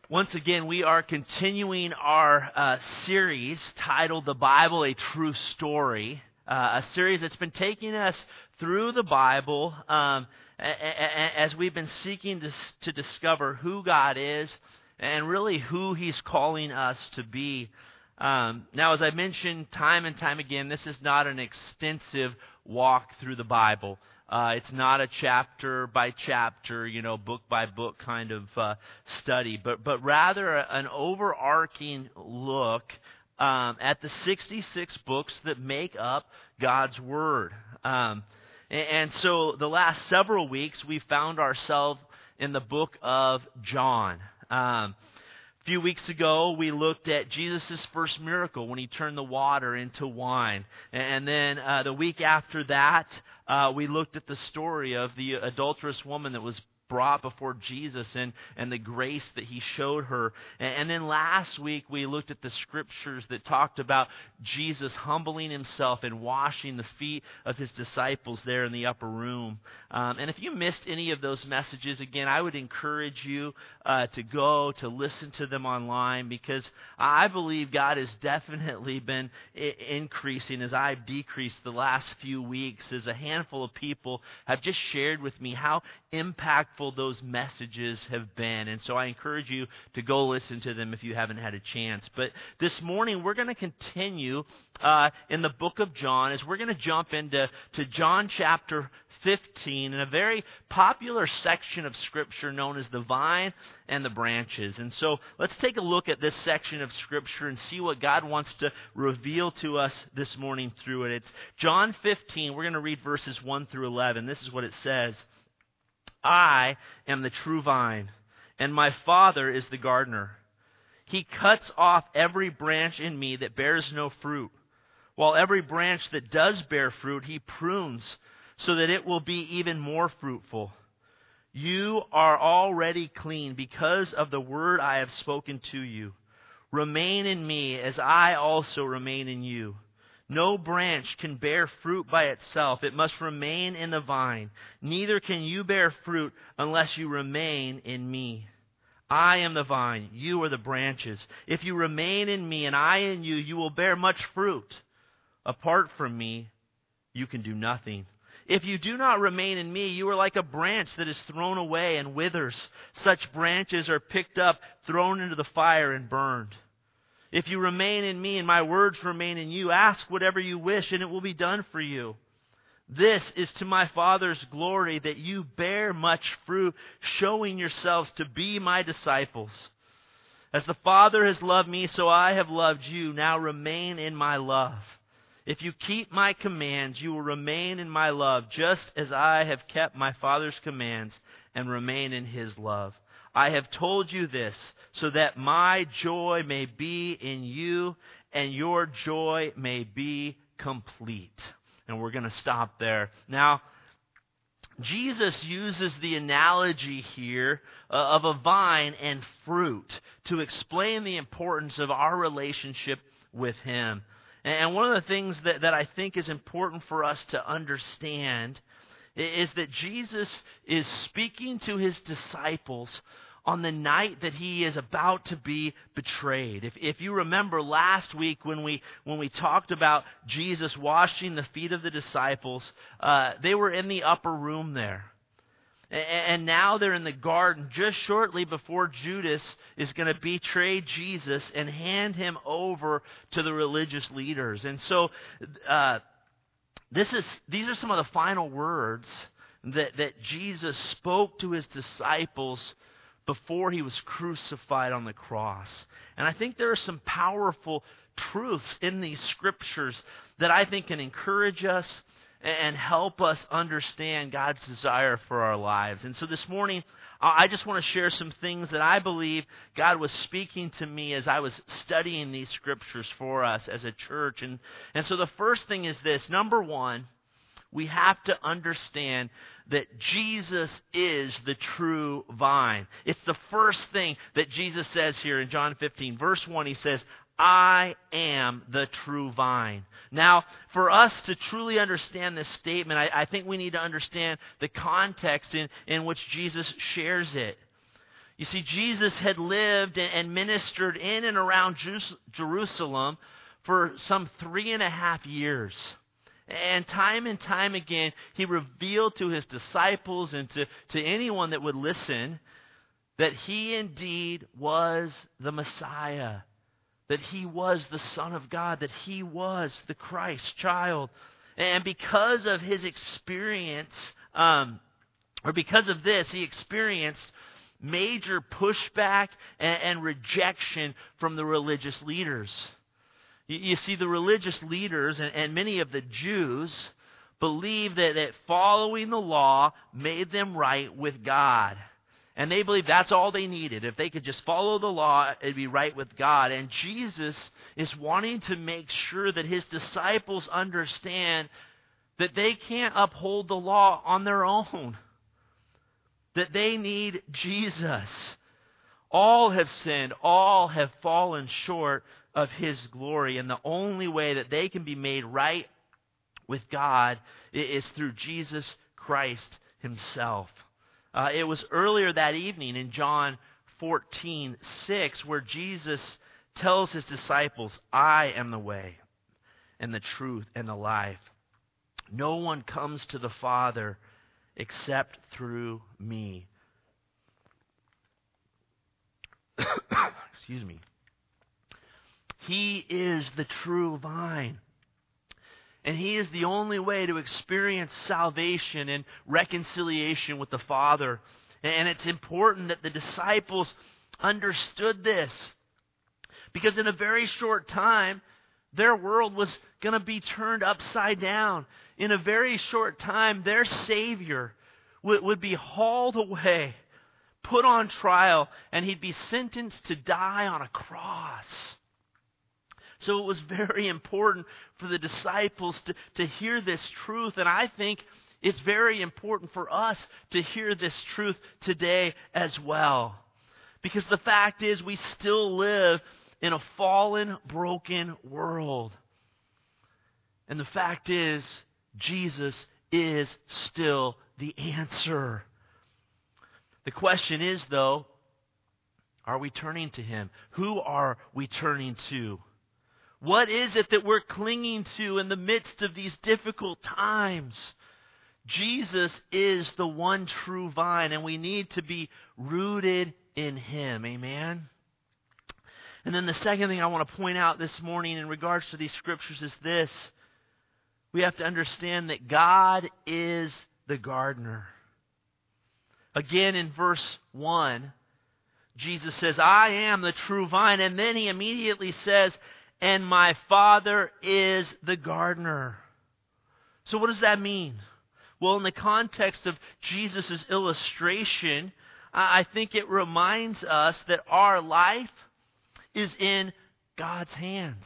Once again, we are continuing our series titled The Bible, A True Story, a series that's been taking us through the Bible as we've been seeking to discover who God is and really who He's calling us to be. Now, as I mentioned time and time again, this is not an extensive walk through the Bible. It's not a chapter by chapter, book by book kind of study, but rather an overarching look at the 66 books that make up God's Word. And so the last several weeks, we found ourselves in the book of John. A few weeks ago, we looked at Jesus' first miracle when He turned the water into wine. And then the week after that, we looked at the story of the adulterous woman that was brought before Jesus and the grace that He showed her. And then last week, we looked at the scriptures that talked about Jesus humbling Himself and washing the feet of His disciples there in the upper room. And if you missed any of those messages, again, I would encourage you to go to listen to them online, because I believe God has definitely been increasing as I've decreased the last few weeks, as a handful of people have just shared with me how impactful those messages have been. And so I encourage you to go listen to them if you haven't had a chance. But this morning we're going to continue in the book of John, as we're going to jump into John chapter 15, in a very popular section of Scripture known as the vine and the branches. And so let's take a look at this section of Scripture and see what God wants to reveal to us this morning through it. It's John 15. We're going to read verses 1 through 11. This is what it says. I am the true vine, and my Father is the gardener. He cuts off every branch in me that bears no fruit, while every branch that does bear fruit He prunes, so that it will be even more fruitful. You are already clean because of the word I have spoken to you. Remain in me as I also remain in you. No branch can bear fruit by itself. It must remain in the vine. Neither can you bear fruit unless you remain in me. I am the vine. You are the branches. If you remain in me and I in you, you will bear much fruit. Apart from me, you can do nothing. If you do not remain in me, you are like a branch that is thrown away and withers. Such branches are picked up, thrown into the fire, and burned. If you remain in me and my words remain in you, ask whatever you wish and it will be done for you. This is to my Father's glory, that you bear much fruit, showing yourselves to be my disciples. As the Father has loved me, so I have loved you. Now remain in my love. If you keep my commands, you will remain in my love, just as I have kept my Father's commands and remain in His love. I have told you this so that my joy may be in you and your joy may be complete. And we're going to stop there. Now, Jesus uses the analogy here of a vine and fruit to explain the importance of our relationship with Him. And one of the things that I think is important for us to understand is that Jesus is speaking to His disciples on the night that He is about to be betrayed. If you remember last week when we talked about Jesus washing the feet of the disciples, they were in the upper room there. And now they're in the garden just shortly before Judas is going to betray Jesus and hand Him over to the religious leaders. And so these are some of the final words that Jesus spoke to His disciples before He was crucified on the cross. And I think there are some powerful truths in these scriptures that I think can encourage us and help us understand God's desire for our lives. And so this morning, I just want to share some things that I believe God was speaking to me as I was studying these scriptures for us as a church. And so the first thing is this. Number one, we have to understand that Jesus is the true vine. It's the first thing that Jesus says here in John 15. Verse 1, He says, I am the true vine. Now, for us to truly understand this statement, I think we need to understand the context in which Jesus shares it. You see, Jesus had lived and ministered in and around Jerusalem for some 3.5 years. And time again, he revealed to his disciples and to anyone that would listen that he indeed was the Messiah, that he was the Son of God, that he was the Christ child. And because of his experience, or because of this, he experienced major pushback and rejection from the religious leaders. You see, the religious leaders and many of the Jews believed that following the law made them right with God. And they believed that's all they needed. If they could just follow the law, it'd be right with God. And Jesus is wanting to make sure that his disciples understand that they can't uphold the law on their own, that they need Jesus. All have sinned, all have fallen short of his glory, and the only way that they can be made right with God is through Jesus Christ himself. It was earlier that evening in John 14:6 where Jesus tells his disciples, I am the way and the truth and the life. No one comes to the Father except through me. Excuse me. He is the true vine. And he is the only way to experience salvation and reconciliation with the Father. And it's important that the disciples understood this, because in a very short time, their world was going to be turned upside down. In a very short time, their Savior would be hauled away, put on trial, and he'd be sentenced to die on a cross. So it was very important for the disciples to hear this truth. And I think it's very important for us to hear this truth today as well. Because the fact is, we still live in a fallen, broken world. And the fact is, Jesus is still the answer. The question is, though, are we turning to him? Who are we turning to? What is it that we're clinging to in the midst of these difficult times? Jesus is the one true vine, and we need to be rooted in him. Amen? And then the second thing I want to point out this morning in regards to these scriptures is this. We have to understand that God is the gardener. Again, in verse 1, Jesus says, I am the true vine. And then he immediately says, and my Father is the gardener. So what does that mean? Well, in the context of Jesus' illustration, I think it reminds us that our life is in God's hands.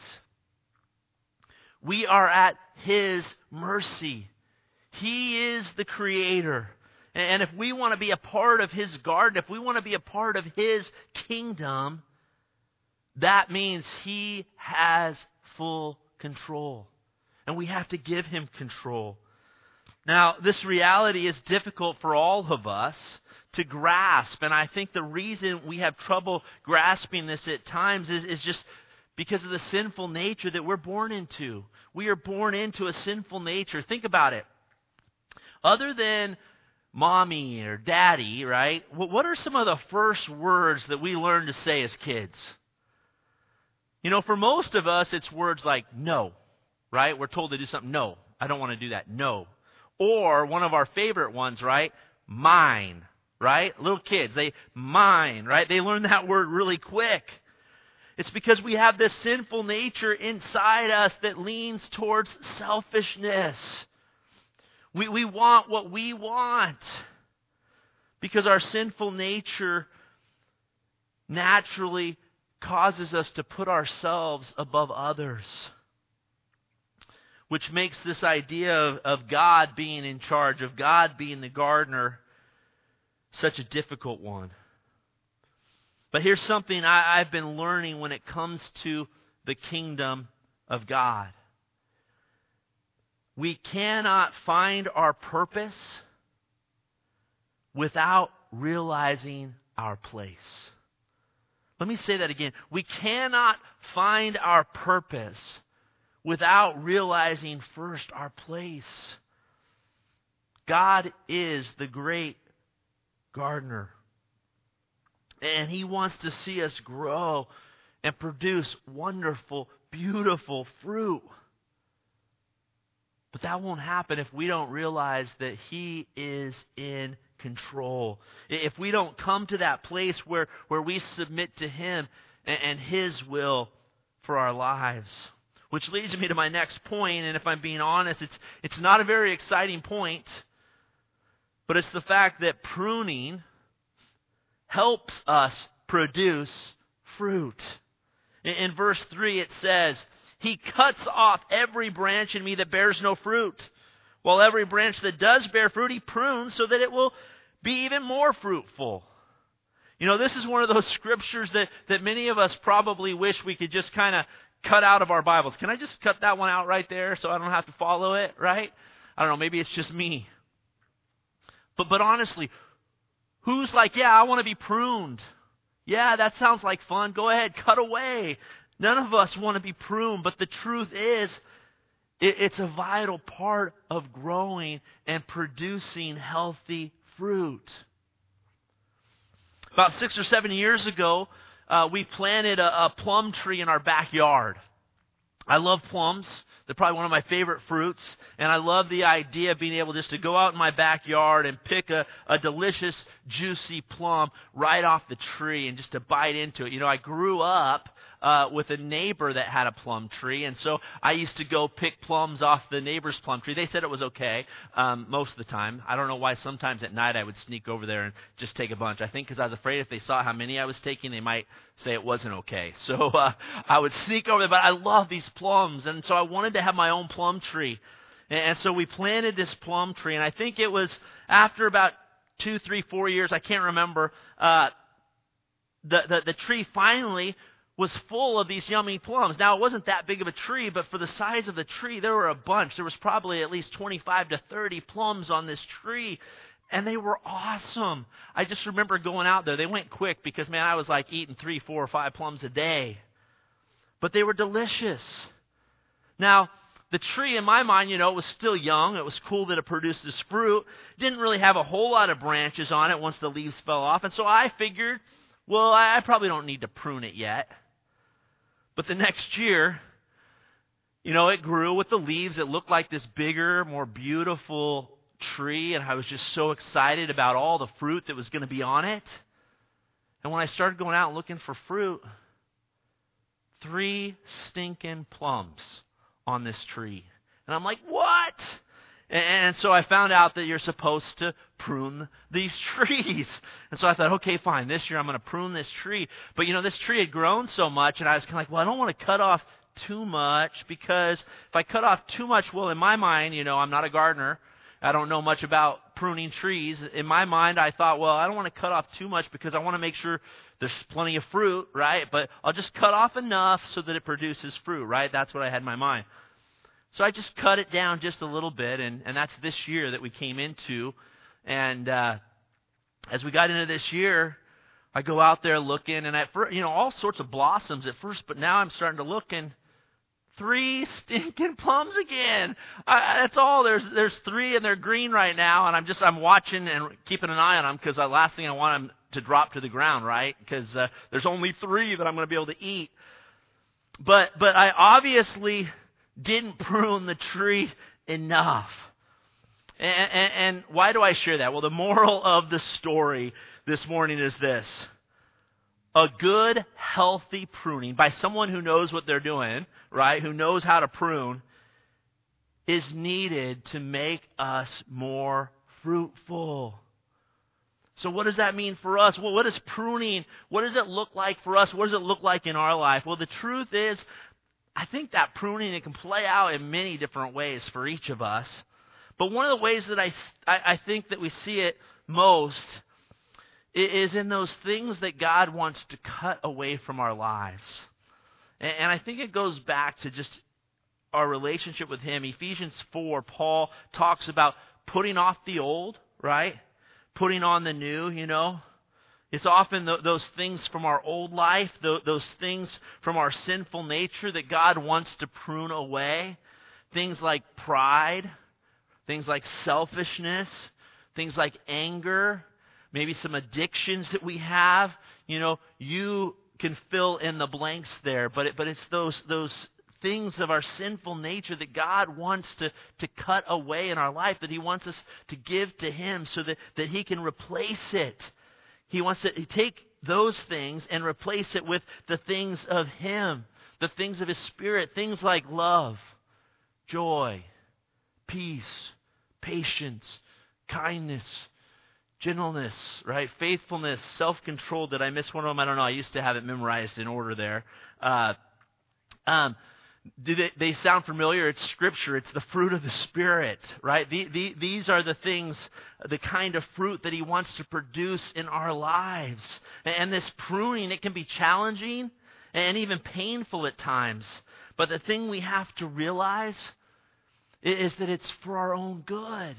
We are at his mercy. He is the creator. And if we want to be a part of his garden, if we want to be a part of his kingdom, that means he has full control. And we have to give him control. Now, this reality is difficult for all of us to grasp. And I think the reason we have trouble grasping this at times is just because of the sinful nature that we're born into. We are born into a sinful nature. Think about it. Other than mommy or daddy, right? What are some of the first words that we learn to say as kids? You know, for most of us, it's words like no, right? We're told to do something. No, I don't want to do that. No. Or one of our favorite ones, right? Mine, right? Little kids, mine, right? They learn that word really quick. It's because we have this sinful nature inside us that leans towards selfishness. We want what we want because our sinful nature naturally causes us to put ourselves above others, which makes this idea of God being in charge, of God being the gardener, such a difficult one. But here's something I've been learning when it comes to the kingdom of God. We cannot find our purpose without realizing our place. Let me say that again. We cannot find our purpose without realizing first our place. God is the great gardener. And He wants to see us grow and produce wonderful, beautiful fruit. But that won't happen if we don't realize that He is in control. If we don't come to that place where we submit to Him and His will for our lives. Which leads me to my next point, and if I'm being honest, it's not a very exciting point, but it's the fact that pruning helps us produce fruit. In verse 3 it says, He cuts off every branch in me that bears no fruit, while every branch that does bear fruit He prunes so that it will be even more fruitful. You know, this is one of those scriptures that many of us probably wish we could just kind of cut out of our Bibles. Can I just cut that one out right there so I don't have to follow it, right? I don't know, maybe it's just me. But honestly, who's like, yeah, I want to be pruned. Yeah, that sounds like fun. Go ahead, cut away. None of us want to be pruned, but the truth is, it's a vital part of growing and producing healthy fruit. About 6 or 7 years ago, we planted a plum tree in our backyard. I love plums. They're probably one of my favorite fruits. And I love the idea of being able just to go out in my backyard and pick a delicious, juicy plum right off the tree and just to bite into it. You know, I grew up with a neighbor that had a plum tree. And so I used to go pick plums off the neighbor's plum tree. They said it was okay most of the time. I don't know why sometimes at night I would sneak over there and just take a bunch. I think because I was afraid if they saw how many I was taking, they might say it wasn't okay. So I would sneak over there. But I love these plums. And so I wanted to have my own plum tree. And so we planted this plum tree. And I think it was after about 2, 3, 4 years, I can't remember, the tree finally was full of these yummy plums. Now, it wasn't that big of a tree, but for the size of the tree, there were a bunch. There was probably at least 25 to 30 plums on this tree, and they were awesome. I just remember going out there. They went quick because, man, I was like eating 3, 4, or 5 plums a day. But they were delicious. Now, the tree, in my mind, you know, it was still young. It was cool that it produced this fruit. Didn't really have a whole lot of branches on it once the leaves fell off. And so I figured, well, I probably don't need to prune it yet. But the next year, you know, it grew with the leaves. It looked like this bigger, more beautiful tree. And I was just so excited about all the fruit that was going to be on it. And when I started going out and looking for fruit, 3 stinking plums on this tree. And I'm like, what? And so I found out that you're supposed to prune these trees. And so I thought, okay, fine, this year I'm going to prune this tree. But, you know, this tree had grown so much, and I was kind of like, well, I don't want to cut off too much, because if I cut off too much, well, in my mind, you know, I'm not a gardener. I don't know much about pruning trees. In my mind, I thought, well, I don't want to cut off too much because I want to make sure there's plenty of fruit, right? But I'll just cut off enough so that it produces fruit, right? That's what I had in my mind. So I just cut it down just a little bit, and that's this year that we came into. And as we got into this year, I go out there looking, and at first, you know, all sorts of blossoms at first, but now I'm starting to look, and 3 stinking plums again. That's all. There's 3, and they're green right now, and I'm watching and keeping an eye on them, because the last thing I want them to drop to the ground, right? Because there's only 3 that I'm going to be able to eat. But I obviously didn't prune the tree enough. And why do I share that? Well, the moral of the story this morning is this. A good, healthy pruning by someone who knows what they're doing, right, who knows how to prune, is needed to make us more fruitful. So what does that mean for us? Well, what is pruning? What does it look like for us? What does it look like in our life? Well, the truth is, I think that pruning, it can play out in many different ways for each of us. But one of the ways that I think that we see it most is in those things that God wants to cut away from our lives. And I think it goes back to just our relationship with Him. Ephesians 4, Paul talks about putting off the old, right? Putting on the new, you know. It's often those things from our old life, those things from our sinful nature that God wants to prune away. Things like pride, things like selfishness, things like anger, maybe some addictions that we have. You can fill in the blanks there, but it's those things of our sinful nature that God wants to cut away in our life, that He wants us to give to Him so that He can replace it. He wants to take those things and replace it with the things of Him, the things of His Spirit, things like love, joy, peace, patience, kindness, gentleness, right? Faithfulness, self-control. Did I miss one of them? I don't know. I used to have it memorized in order there. Do they sound familiar? It's Scripture. It's the fruit of the Spirit, right? These are the things, the kind of fruit that He wants to produce in our lives. And this pruning, it can be challenging and even painful at times. But the thing we have to realize is that it's for our own good.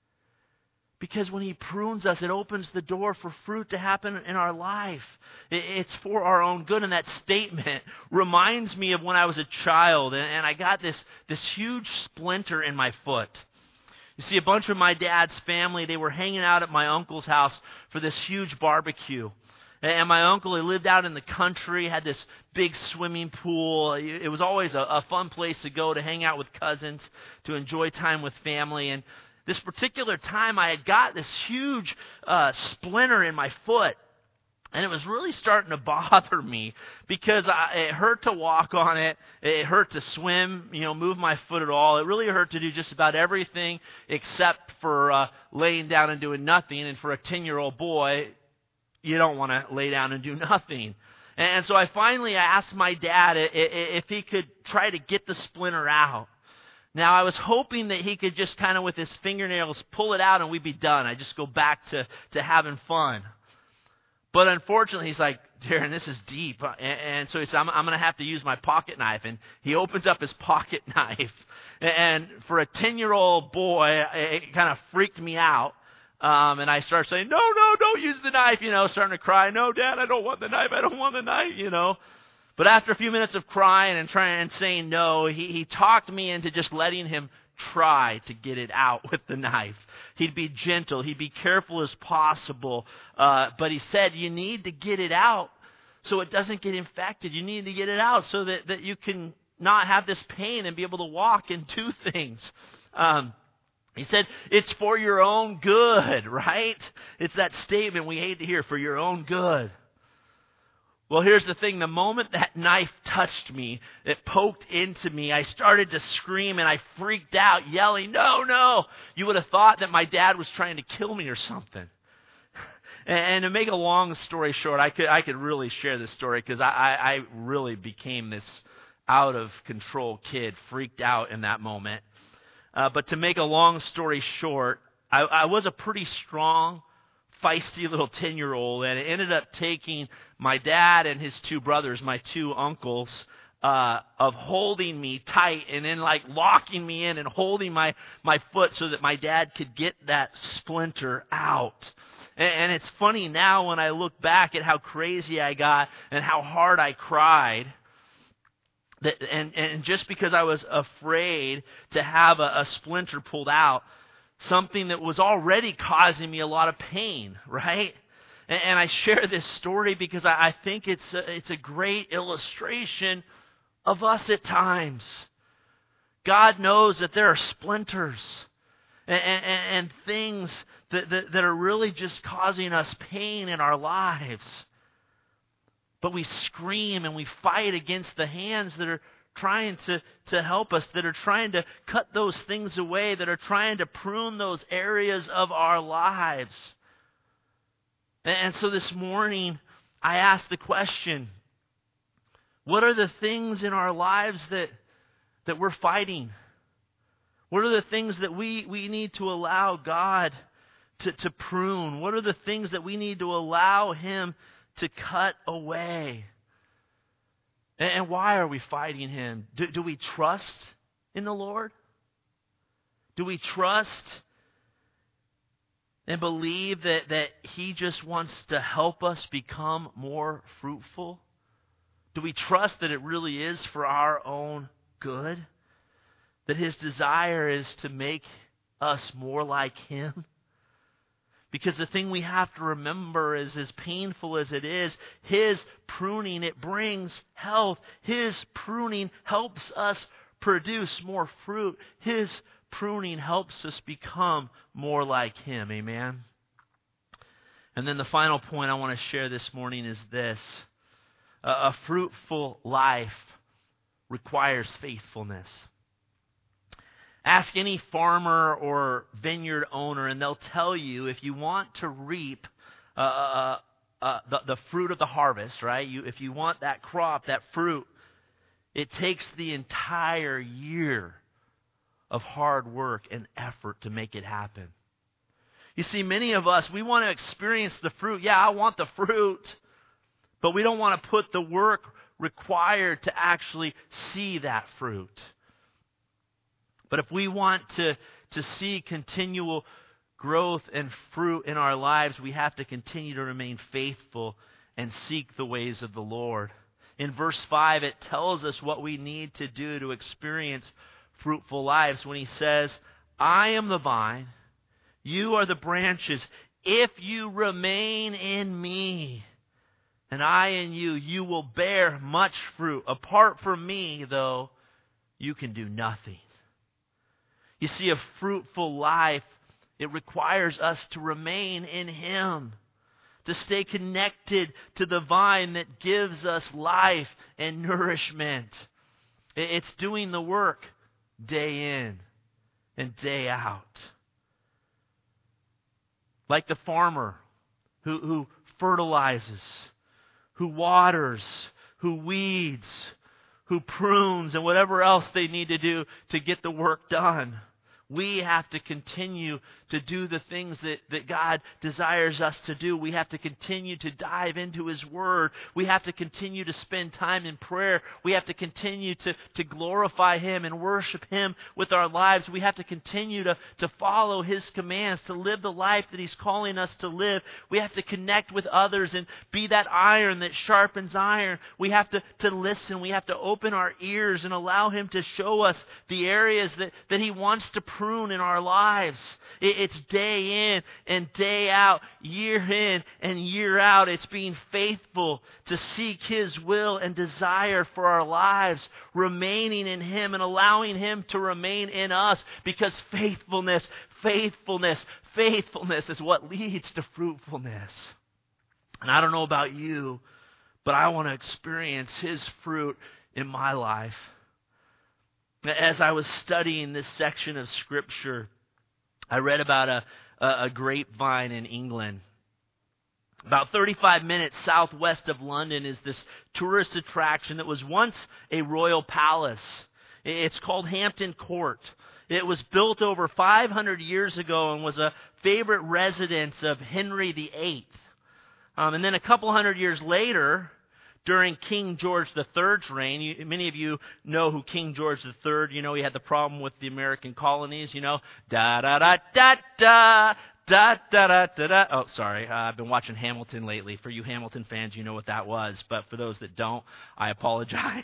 Because when He prunes us, it opens the door for fruit to happen in our life. It's for our own good. And that statement reminds me of when I was a child and I got this huge splinter in my foot. You see, a bunch of my dad's family, they were hanging out at my uncle's house for this huge barbecue. And my uncle, he lived out in the country, had this big swimming pool. It was always a fun place to go to hang out with cousins, to enjoy time with family. And this particular time, I had got this huge splinter in my foot, and it was really starting to bother me because it hurt to walk on it. It hurt to swim, move my foot at all. It really hurt to do just about everything except for laying down and doing nothing. And for a 10-year-old boy, you don't want to lay down and do nothing. And so I asked my dad if he could try to get the splinter out. Now, I was hoping that he could just kind of with his fingernails pull it out and we'd be done. I'd just go back to having fun. But unfortunately, he's like, Darren, this is deep. And so he said, I'm going to have to use my pocket knife. And he opens up his pocket knife. And for a 10-year-old boy, it kind of freaked me out. And I started saying, no, don't use the knife, starting to cry. No, Dad, I don't want the knife. I don't want the knife, But after a few minutes of crying and saying no, he talked me into just letting him try to get it out with the knife. He'd be gentle. He'd be careful as possible. But he said, you need to get it out so it doesn't get infected. You need to get it out so that you can not have this pain and be able to walk and do things. He said, it's for your own good, right? It's that statement we hate to hear, for your own good. Well, here's the thing. The moment that knife touched me, it poked into me, I started to scream and I freaked out, yelling, no. You would have thought that my dad was trying to kill me or something. And to make a long story short, I could really share this story because I really became this out of control kid, freaked out in that moment. But to make a long story short, I was a pretty strong, feisty little 10-year-old, and it ended up taking my dad and his two brothers, my two uncles, of holding me tight and then locking me in and holding my foot so that my dad could get that splinter out. And it's funny now when I look back at how crazy I got and how hard I cried. And just because I was afraid to have a splinter pulled out, something that was already causing me a lot of pain, right? And I share this story because I think it's a great illustration of us at times. God knows that there are splinters and things that are really just causing us pain in our lives. But we scream and we fight against the hands that are trying to help us, that are trying to cut those things away, that are trying to prune those areas of our lives. And so this morning, I asked the question, what are the things in our lives that we're fighting? What are the things that we need to allow God to prune? What are the things that we need to allow Him to cut away? And why are we fighting Him? Do we trust in the Lord? Do we trust and believe that He just wants to help us become more fruitful? Do we trust that it really is for our own good? That His desire is to make us more like Him? Because the thing we have to remember is, as painful as it is, His pruning, it brings health. His pruning helps us produce more fruit. His pruning helps us become more like Him. Amen? And then the final point I want to share this morning is this. A fruitful life requires faithfulness. Ask any farmer or vineyard owner, and they'll tell you if you want to reap the fruit of the harvest, right? If you want that crop, that fruit, it takes the entire year of hard work and effort to make it happen. You see, many of us, we want to experience the fruit. Yeah, I want the fruit, but we don't want to put the work required to actually see that fruit. But if we want to see continual growth and fruit in our lives, we have to continue to remain faithful and seek the ways of the Lord. In verse 5, it tells us what we need to do to experience fruitful lives when He says, I am the vine, you are the branches. If you remain in Me, and I in you, you will bear much fruit. Apart from Me, though, you can do nothing. You see, a fruitful life, it requires us to remain in Him, to stay connected to the vine that gives us life and nourishment. It's doing the work day in and day out. Like the farmer who fertilizes, who waters, who weeds, who prunes, and whatever else they need to do to get the work done. We have to continue to do the things that God desires us to do. We have to continue to dive into His Word. We have to continue to spend time in prayer. We have to continue to glorify Him and worship Him with our lives. We have to continue to follow His commands, to live the life that He's calling us to live. We have to connect with others and be that iron that sharpens iron. We have to listen. We have to open our ears and allow Him to show us the areas that He wants to prune in our lives. It's day in and day out, year in and year out. It's being faithful to seek His will and desire for our lives, remaining in Him and allowing Him to remain in us, because faithfulness is what leads to fruitfulness. And I don't know about you, but I want to experience His fruit in my life. As I was studying this section of Scripture, I read about a grapevine in England. About 35 minutes southwest of London is this tourist attraction that was once a royal palace. It's called Hampton Court. It was built over 500 years ago and was a favorite residence of Henry VIII. And then a couple hundred years later, during King George III's reign, many of you know who King George III, he had the problem with the American colonies, da-da-da-da-da, da-da-da-da-da. Oh, sorry, I've been watching Hamilton lately. For you Hamilton fans, you know what that was, but for those that don't, I apologize.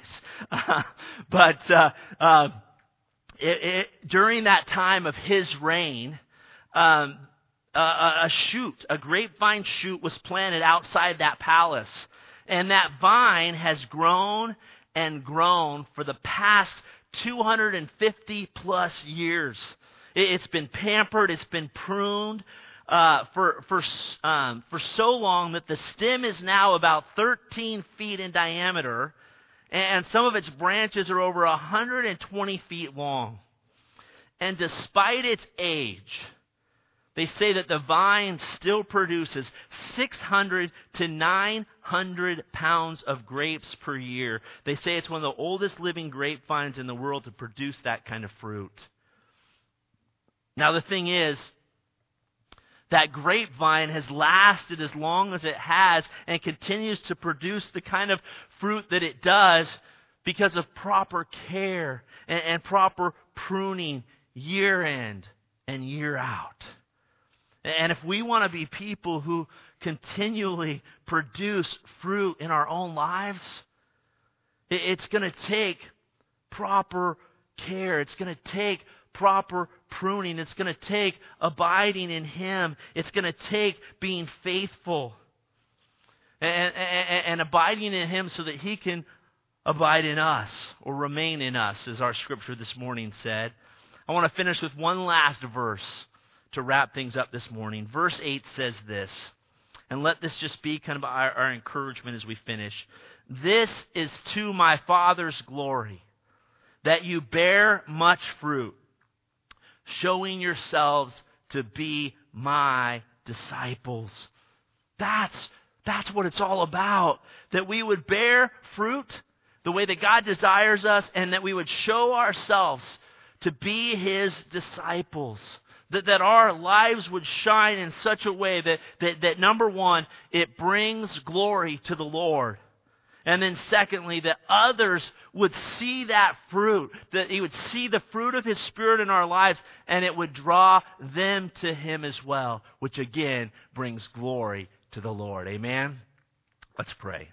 During that time of his reign, a grapevine shoot was planted outside that palace. And that vine has grown and grown for the past 250 plus years. It's been pampered, it's been pruned for so long that the stem is now about 13 feet in diameter, and some of its branches are over 120 feet long. And despite its age, they say that the vine still produces 600 to 900 pounds of grapes per year. They say it's one of the oldest living grapevines in the world to produce that kind of fruit. Now the thing is, that grapevine has lasted as long as it has and continues to produce the kind of fruit that it does because of proper care and proper pruning year in and year out. And if we want to be people who continually produce fruit in our own lives, it's going to take proper care. It's going to take proper pruning. It's going to take abiding in Him. It's going to take being faithful and abiding in Him so that He can abide in us or remain in us, as our scripture this morning said. I want to finish with one last verse to wrap things up this morning. Verse 8 says this, and let this just be kind of our encouragement as we finish. This is to my Father's glory, that you bear much fruit, showing yourselves to be my disciples. That's what it's all about. That we would bear fruit the way that God desires us, and that we would show ourselves to be His disciples. That our lives would shine in such a way that number one, it brings glory to the Lord. And then secondly, that others would see that fruit, that He would see the fruit of His Spirit in our lives, and it would draw them to Him as well, which again brings glory to the Lord. Amen? Let's pray.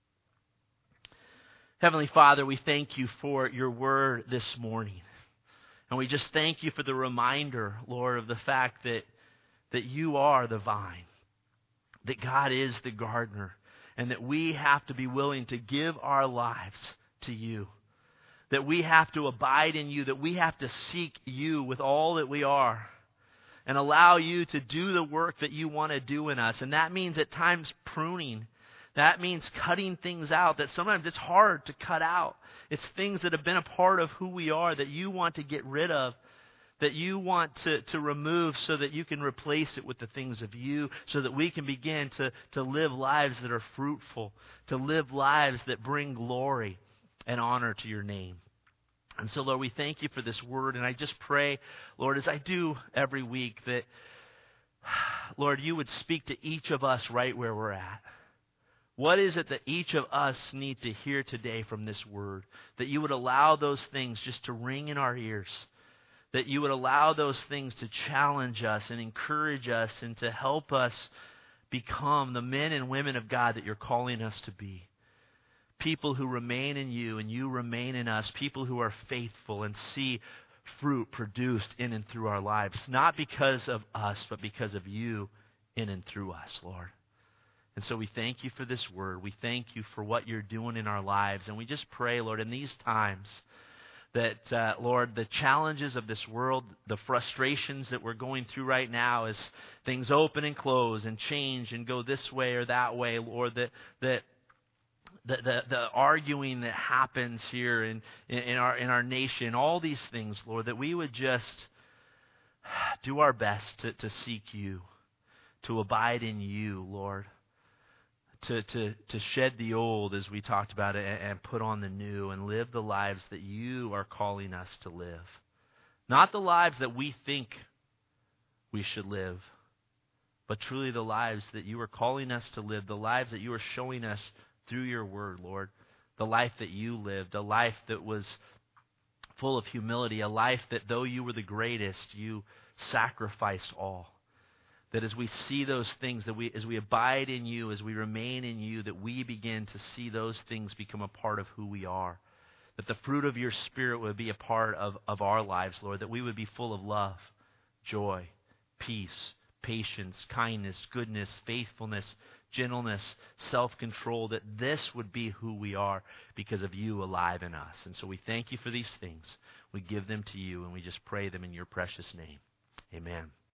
Heavenly Father, we thank You for Your word this morning. And we just thank You for the reminder, Lord, of the fact that You are the vine, that God is the gardener, and that we have to be willing to give our lives to You, that we have to abide in You, that we have to seek You with all that we are, and allow You to do the work that You want to do in us. And that means at times pruning. That means cutting things out that sometimes it's hard to cut out. It's things that have been a part of who we are that You want to get rid of, that You want to remove so that You can replace it with the things of You, so that we can begin to live lives that are fruitful, to live lives that bring glory and honor to Your name. And so, Lord, we thank You for this word, and I just pray, Lord, as I do every week, that, Lord, You would speak to each of us right where we're at. What is it that each of us need to hear today from this word? That You would allow those things just to ring in our ears. That You would allow those things to challenge us and encourage us and to help us become the men and women of God that You're calling us to be. People who remain in You and You remain in us. People who are faithful and see fruit produced in and through our lives. Not because of us, but because of You in and through us, Lord. And so we thank You for this word. We thank You for what You're doing in our lives. And we just pray, Lord, in these times that, Lord, the challenges of this world, the frustrations that we're going through right now as things open and close and change and go this way or that way, Lord, that the arguing that happens here in our nation, all these things, Lord, that we would just do our best to seek You, to abide in You, Lord. To shed the old, as we talked about it, and put on the new, and live the lives that You are calling us to live. Not the lives that we think we should live, but truly the lives that You are calling us to live, the lives that You are showing us through Your word, Lord. The life that You lived, a life that was full of humility, a life that though You were the greatest, You sacrificed all. That as we see those things, as we abide in You, as we remain in You, that we begin to see those things become a part of who we are. That the fruit of Your Spirit would be a part of our lives, Lord. That we would be full of love, joy, peace, patience, kindness, goodness, faithfulness, gentleness, self-control. That this would be who we are because of You alive in us. And so we thank You for these things. We give them to You, and we just pray them in Your precious name. Amen.